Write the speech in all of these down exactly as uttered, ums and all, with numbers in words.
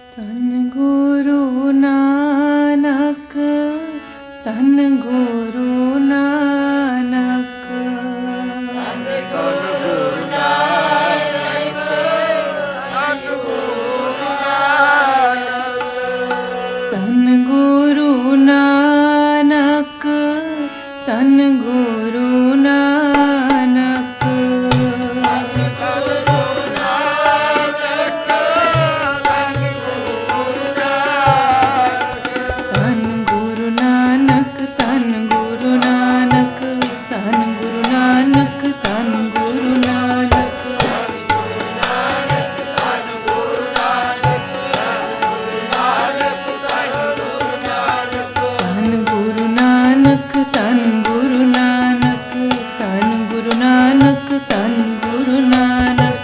तन गुरु नानक, तन गुरु नानक, तन गुरु नानक, तन गुरु नानक, तन गुरु नानक, तन गुरु नानक, तन गुरु नानक, तन गुरु नानक, तन गुरु नानक, तन गुरु नानक, तन गुरु नानक, तन गुरु नानक, तन गुरु नानक, तन गुरु नानक,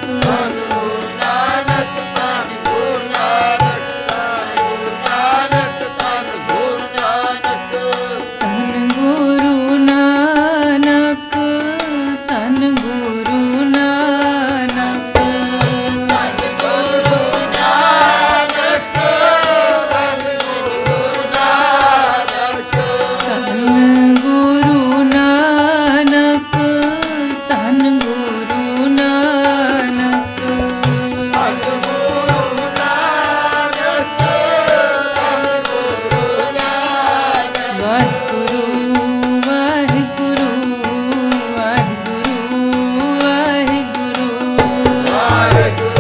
तन गुरु नानक, तन गुरु नानक, तन गुरु नानक, तन गुरु नानक, वाहिगुरु वाहिगुरु वाहिगुरु वाहिगुरु,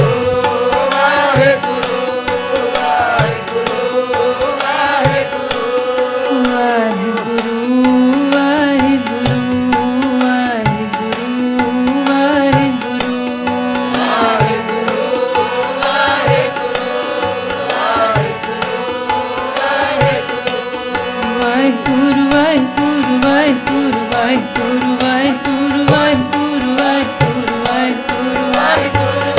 वाहिगुरु वाहिगुरु वाहिगुरु वाहिगुरु, वाहिगुरु वाहिगुरु वाहिगुरु वाहिगुरु वाहिगुरु वाहिगुरु वाहिगुरु,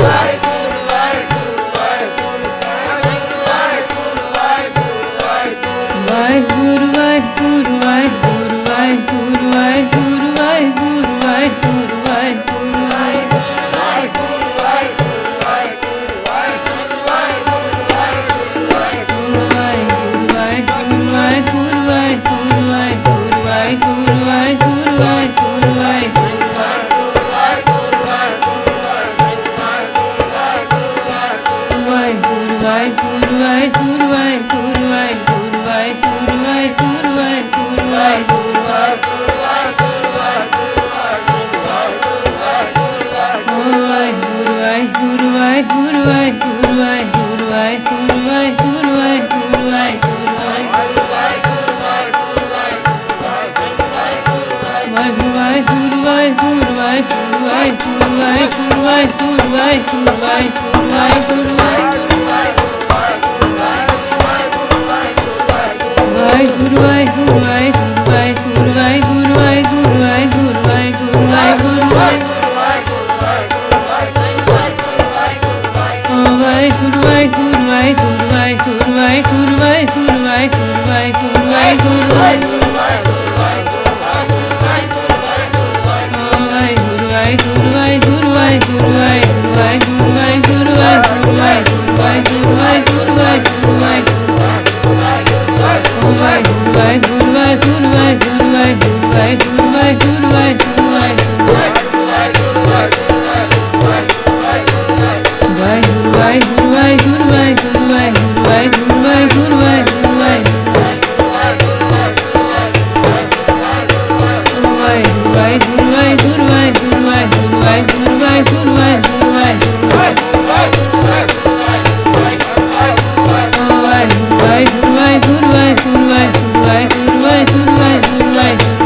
वाहिगुरु वाहिगुरु वाहिगुरु वाहिगुरु वाहिगुरु वाहिगुरु वाहिगुरु वाहिगुरु, वाहिगुरु वाहिगुरु वाहिगुरु वाहिगुरु वाहिगुरु वाहिगुरु वाहिगुरु वाहिगुरु वाहिगुरु, वाहिगुरु वाहिगुरु वाहिगुरु वाहिगुरु वाहिगुरु वाहिगुरु वाहिगुरु वाहिगुरु, वाहिगुरु वाहिगुरु वाहिगुरु वाहिगुरु वाहिगुरु वाहिगुरु वाहिगुरु वाहिगुरु वाहिगुरु, वाहिगुरु वाहिगुरु वाहिगुरु वाहिगुरु वाहिगुरु वाहिगुरु वाहिगुरु वाहिगुरु वाहिगुरु वाहिगुरु, वाहिगुरु वाहिगुरु वाहिगुरु वाहिगुरु वाहिगुरु वाहिगुरु वाहिगुरु वाहिगुरु वाहिगुरु, वाहिगुरु वाहिगुरु वाहिगुरु वाहिगुरु वाहिगुरु वाहिगुरु वाहिगुरु वाहिगुरु वाहिगुरु, वाहिगुरु वाहिगुरु वाहिगुरु वाहिगुरु वाहिगुरु वाहिगुरु वाहिगुरु वाहिगुरु वाहिगुरु वाहिगुरु वाहिगुरु वाहिगुरु, वाहिगुरु वाहिगुरु वाहिगुरु वाहिगुरु वाहिगुरु वाहिगुरु वाहिगुरु वाहिगुरु वाहिगुरु, वाहिगुरु वाहिगुरु वाहिगुरु वाहिगुरु वाहिगुरु वाहिगुरु वाहिगुरु वाहिगुरु वाहिगुरु, वाहिगुरु वाहिगुरु वाहिगुरु वाहिगुरु वाहिगुरु वाहिगुरु वाहिगुरु वाहिगुरु वाहिगुरु, वाहिगुरु वाहिगुरु वाहिगुरु वाहिगुरु वाहिगुरु वाहिगुरु वाहिगुरु वाहिगुरु,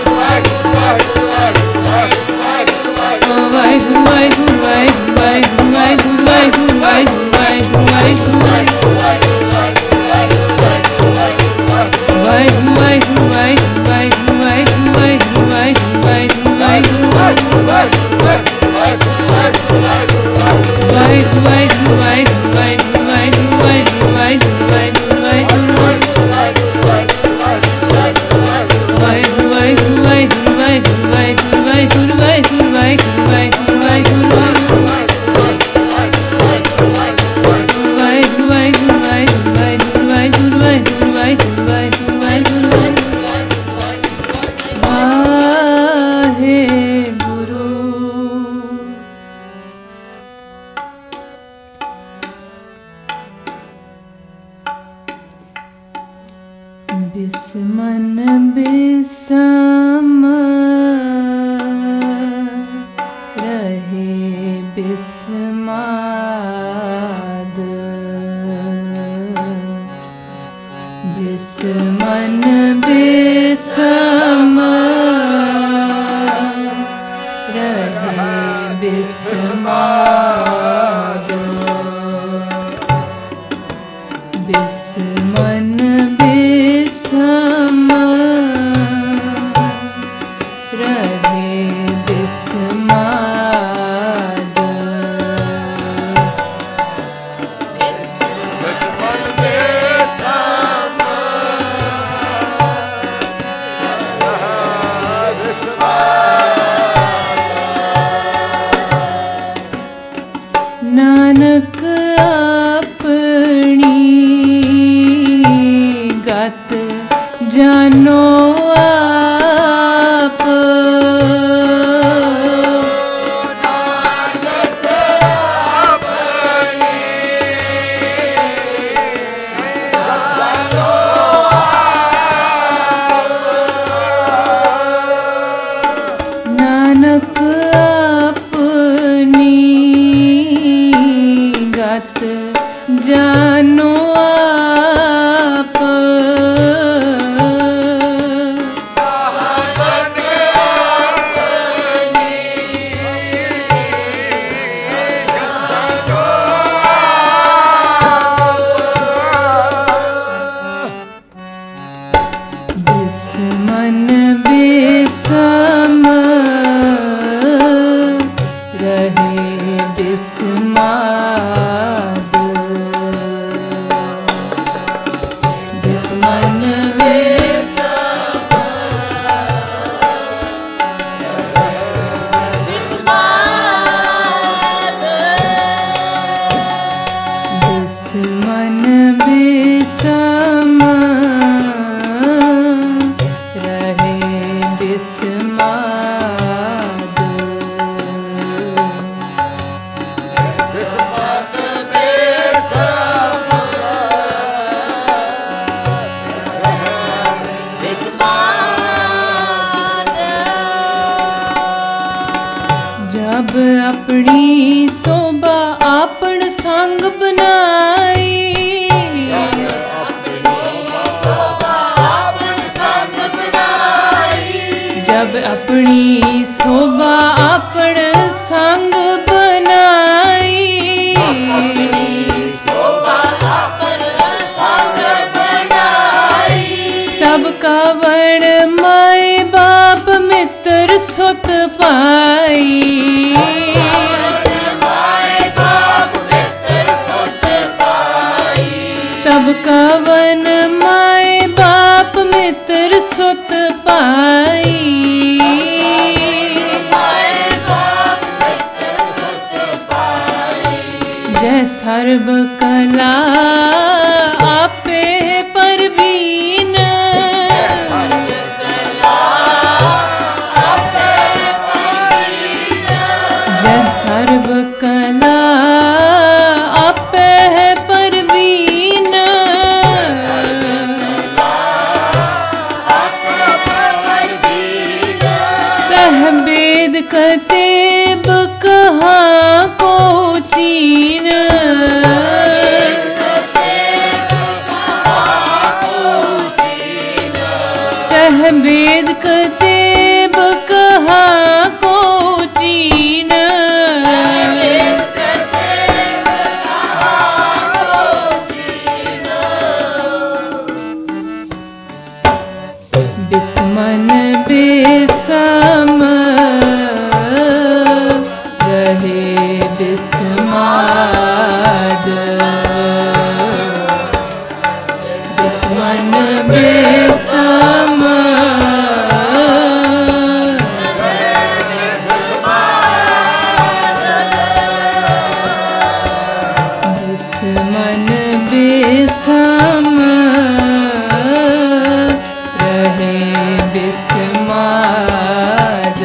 वाहिगुरु वाहिगुरु वाहिगुरु वाहिगुरु वाहिगुरु वाहिगुरु वाहिगुरु वाहिगुरु वाहिगुरु, वाहिगुरु वाहिगुरु वाहिगुरु वाहिगुरु वाहिगुरु वाहिगुरु वाहिगुरु वाहिगुरु वाहिगुरु, वाहिगुरु वाहिगुरु वाहिगुरु वाहिगुरु वाहिगुरु वाहिगुरु वाहिगुरु वाहिगुरु वाहिगुरु वाहिगुरु, वाहिगुरु वाहिगुरु वाहिगुरु वाहिगुरु वाहिगुरु वाहिगुरु वाहिगुरु वाहिगुरु वाहिगुरु वाहिगुरु, वाहिगुरु बिस्माद बिस्मन बिसम रहे बिस्माद नानक अपनी गत जानो आप नानक अपनी गत जानो आप बिस्मन बिसम रहे बिस्माद बिस्मन बिस्मन बिसम रहे बिस्माद जब अपनी शोभा आपन संग बनाई जब अपनी शोभा आपन संग बनाई तब कवन माए बाप मित्र सुत पाई तब कवन माए बाप मित्र सुत पाई जय सर्व कला आपे परवीन जय सर्व कला आपे परवीन कह वेद कतेब कहाँ को चीन कह वेद कतेब कहाँ को चीन बिस्मन बिसम रहे बिस्माद बिस्मन बिसम बिस्मन बिसम रहे बिस्माद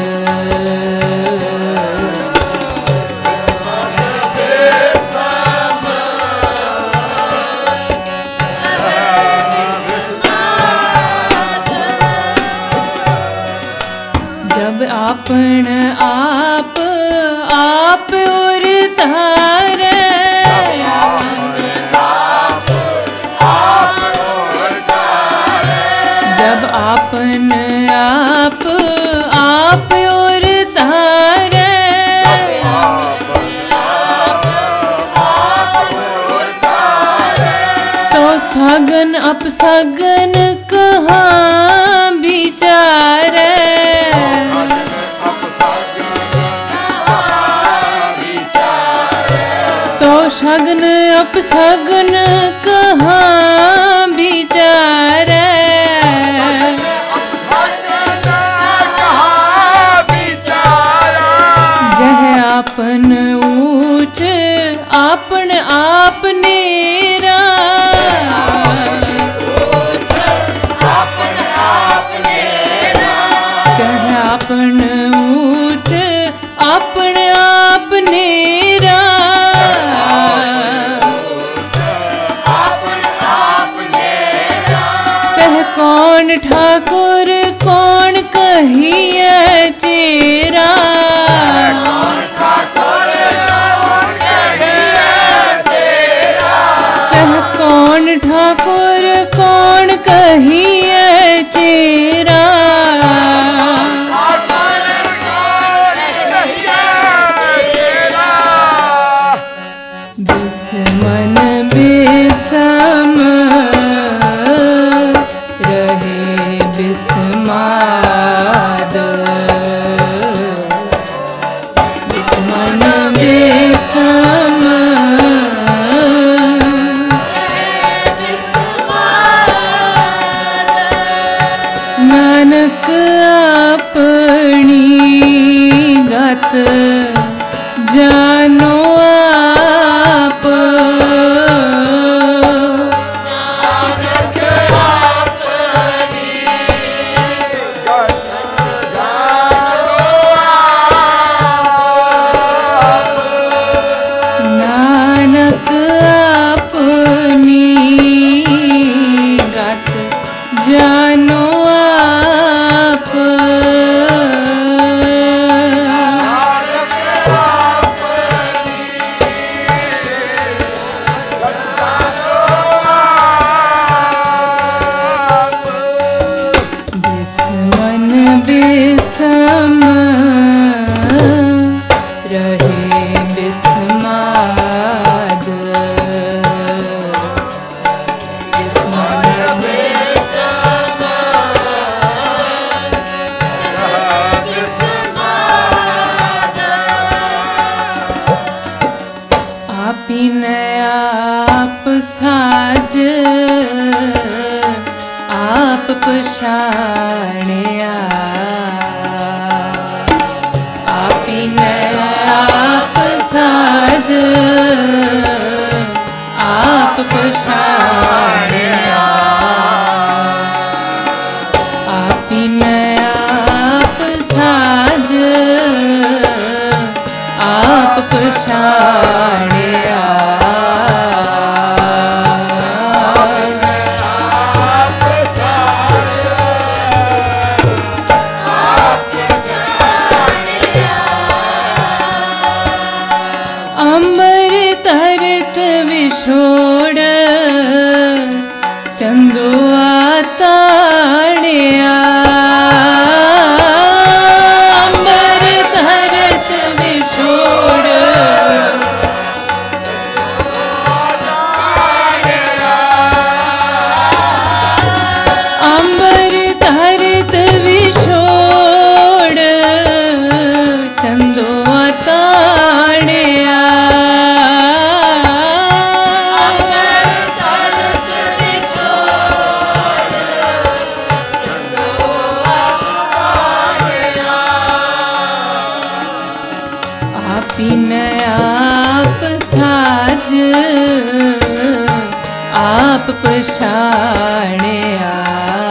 जब आपन आप आप और धारे जब आपन आप आप और धारे अपसगन कहाँ विचारे, तो शगन अपसगन कहाँ विचारे। जह आपन ऊंच आपन आप नेरा, जह आपन ऊंच आपन आप नेरा। तह कौन ठाकुर कौन कहिए तेरा, तह कौन ठाकुर कौन कहिए तेरा। बिस्मन बिसम रहे बिस्माद, बिस्मन बिसम नानक अपनी गत जानो आप, नानक अपनी गत जानो आप। बिस्मन बिसम रहे बिस्माद, आपीन आप साज आप पछाणिया, आपीन आप साज आप पछाणिया, आपीन आप साज आप पछाणिया। अंबर तरत विछोड़ चंदुआ ताड़िया, अंबर तरत विछोड़, अंबर तरत विछोड़ चंदुआ ताड़िया। आपीन आप साज आप पछाणिया,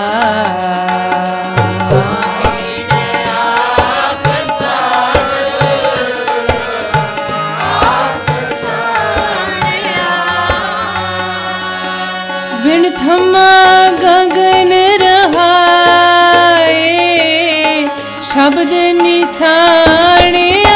बिन थमा गगन रहाए शब्द निछाणिया,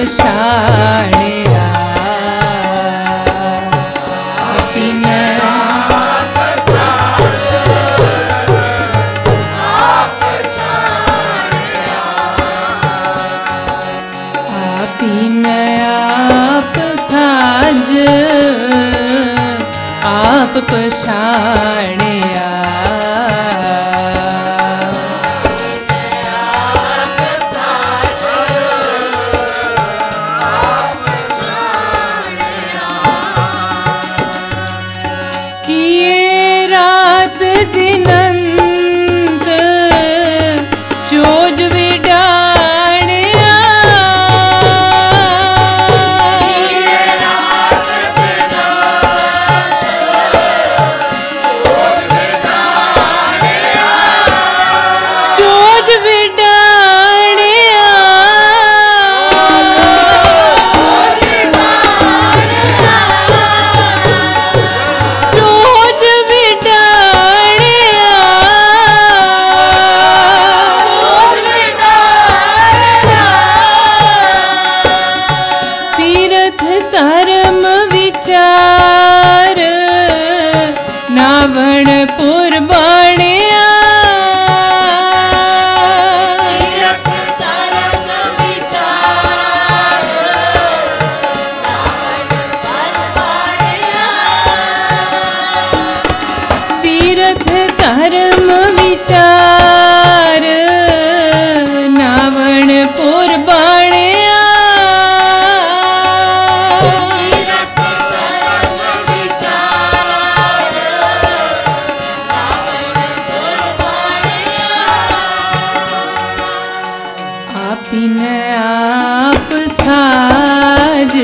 पछाणिया आपीने आपीने आप साज आप पछाणिया दिनंत चोज विडाणिया चोज विडाणिया चोज धर्म विचार नावण पुरबाणिया तीर्थ धर्म विचार नावण पुरबाणिया आपीने आप साज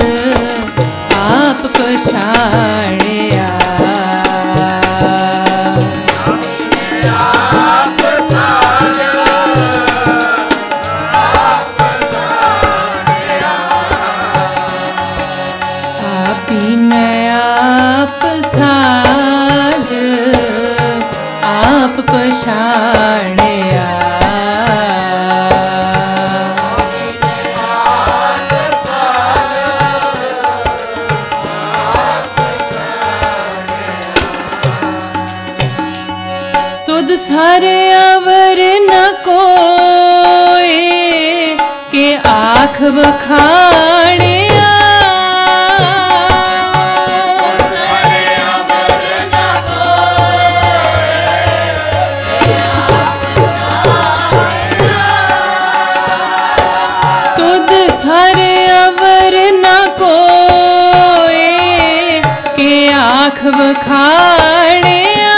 आप पछाणिया आपीने आप साज आप पछाणिया तुद सारे अवर न कोई के आँख बखाड़िया तुद सारे अवर न कोई के आँख बखाड़िया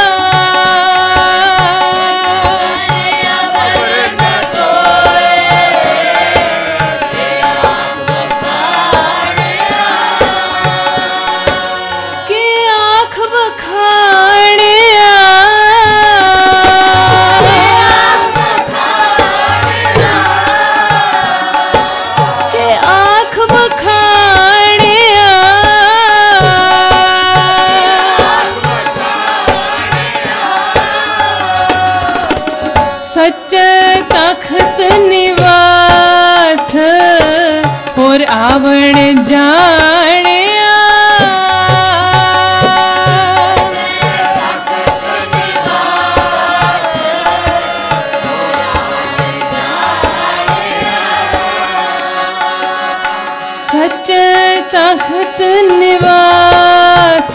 सच्चे तख्त निवास और आवण जाणिया सच्चे तख्त निवास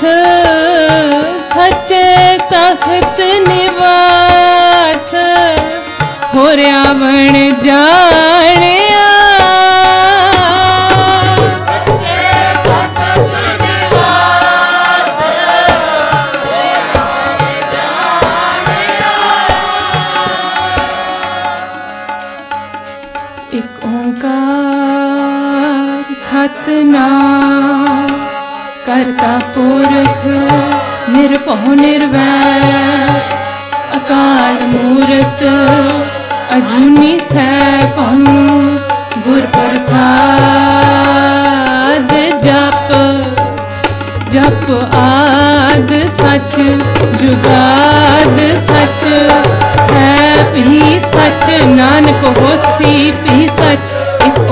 सच्चे तख्त निवास हो रावण जाणिया एक ओंकार सतनाम करता पुरख निर्भव निर्वैर अकाल मूरत अजूनी सैभं गुर प्रसाद जप जप आद सच जुगाद सच है भी सच नानक होसी भी सच। एक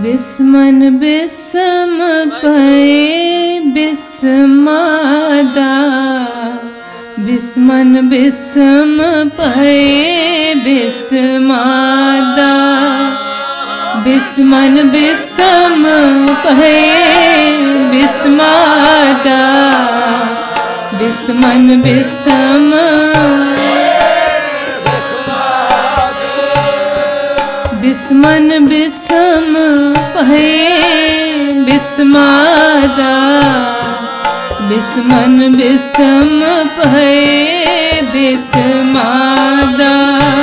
बिस्मन बिस्म पए बिस्मादा, बिस्मन बिस्म पए बिस्मादा, बिस्मन बिस्म पए बिस्मादा, बिस्मन बिस्म बिस्मन बिस्म पहे बिस्मादा, बिस्मन बिस्म पहे बिस्मादा,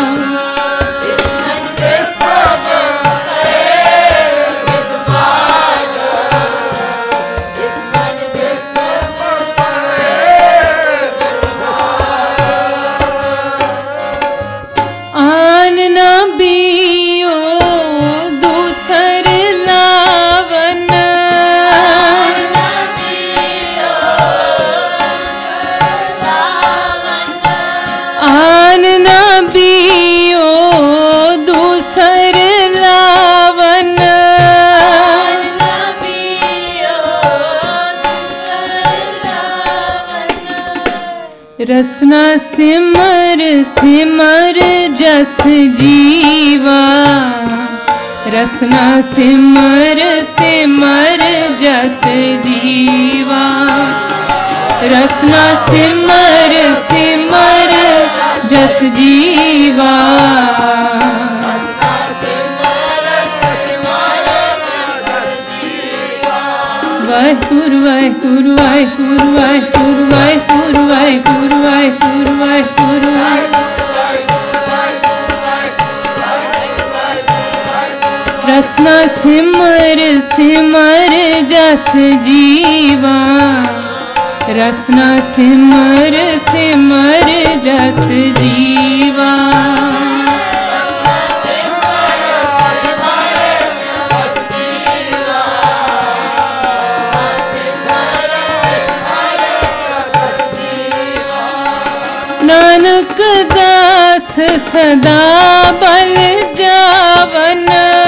आन ना बियो दूसर लावन, आन ना बियो दूसर लावन, रसना सिमर सिमर जस जीवा, रसना सिमर सिमर जस जीवा, रसना सिमर सिमर जस जीवा, वाहिगुरु वाहिगुरु वाहिगुरु वाहिगुरु वाहिगुरु वाहिगुरु वाहिगुरु वाहिगुरु, रसना सिमर सिमर जस जीवा, रसना सिमर सिमर जस जीवा, नानक दास सदा बल जावन,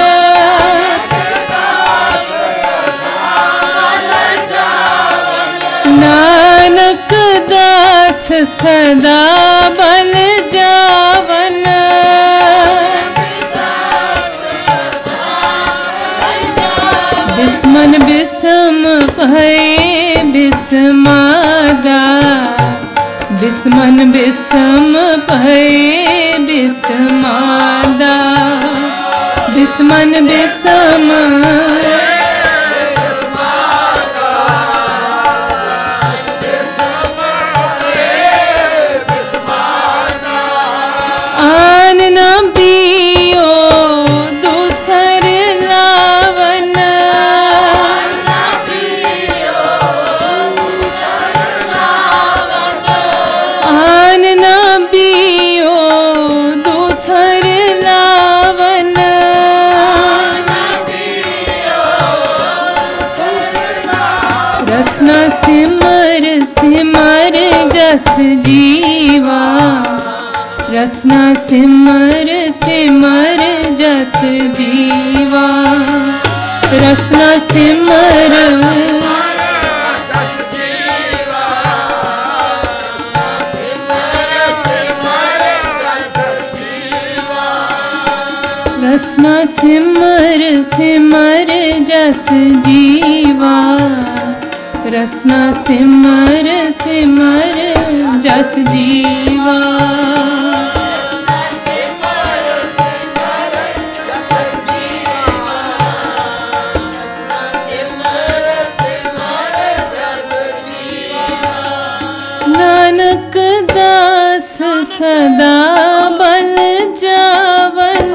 नानक दास सदा बल जावन, बिस्मन बिस्म पए बिस्मादा, बिस्मन बिस्म पए बिस्मादा, बिस्मन बिस्म आन ना बियो दूसर लावन, आन ना बियो दूसर लावन, रसना सिमर सिमर जस जीवा, रसना सिमर सिमर जस जीवा, रसना सिमर रसना सिमर सिमर जस जीवा, रसना सिमर सिमर जस जीवा, नानक दास सदा बल जावन,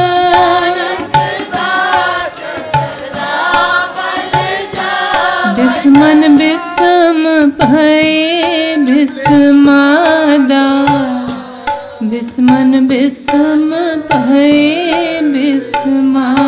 बिस्मन बिस्म पए बिस्मादा, बिस्मन बिस्म पए बिस्मा